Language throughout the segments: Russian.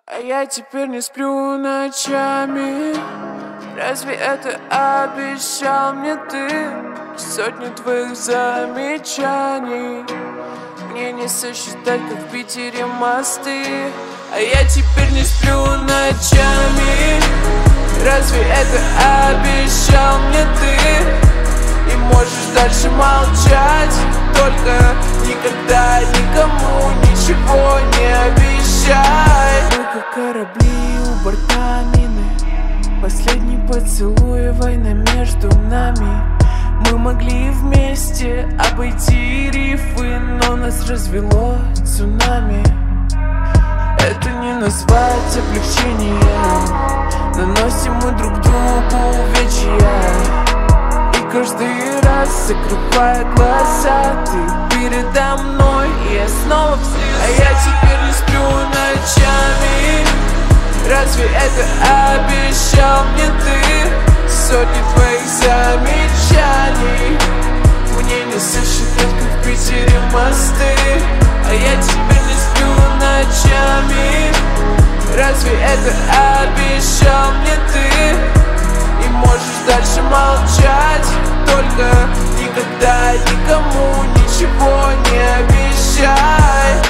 А я теперь не сплю ночами. Разве это обещал мне ты? Сотни твоих замечаний мне не сосчитать, как в Питере мосты. А я теперь не сплю ночами. Разве это обещал мне ты? И можешь дальше молчать, только никогда никому ничего не обещай. Мы как корабли у борта мины, последний поцелуй, война между нами. Мы могли вместе обойти рифы, но нас развело цунами. Это не назвать облегчением. Наносим мы друг другу увечья, и каждый раз, закрывая глаза, ты передо мной, и я снова в слезах. А я теперь не сплю ночами. Разве это обещал мне ты? Сотни твоих замечаний мне не сосчитать, как в Питере мосты. А я теперь не сплю ночами. Разве это обещал мне ты? И можешь дальше молчать, только никогда никому ничего не обещай.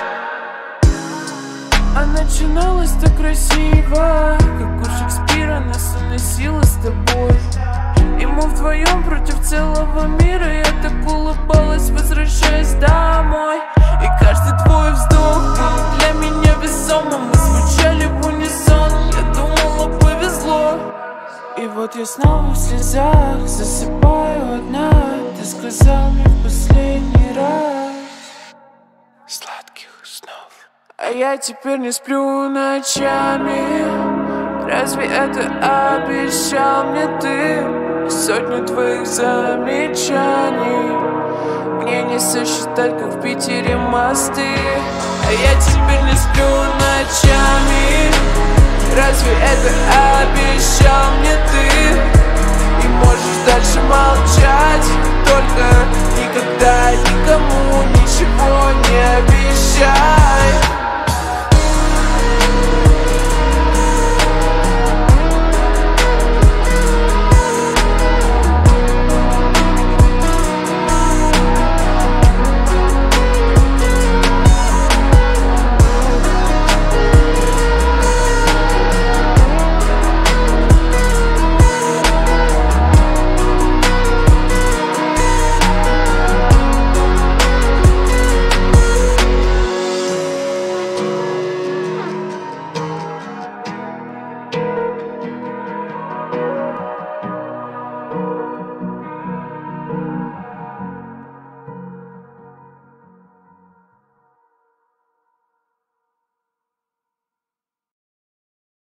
А начиналось так красиво, как у Шекспира нас уносило с тобой. И мы вдвоем против целого мира. Я так улыбалась, возвращаясь домой. И каждый твой вздох был для меня весомым. Мы звучали в унисон, я думала, повезло. И вот я снова в слезах, засыпаю одна. Ты сказал мне в последний раз сладких снов. А я теперь не сплю ночами. Разве это обещал мне ты? Сотни твоих замечаний мне не сосчитать, как в Питере мосты. А я теперь не сплю ночами. Разве это обещал мне ты? И можешь дальше молчать, только никогда никому ничего не обещай.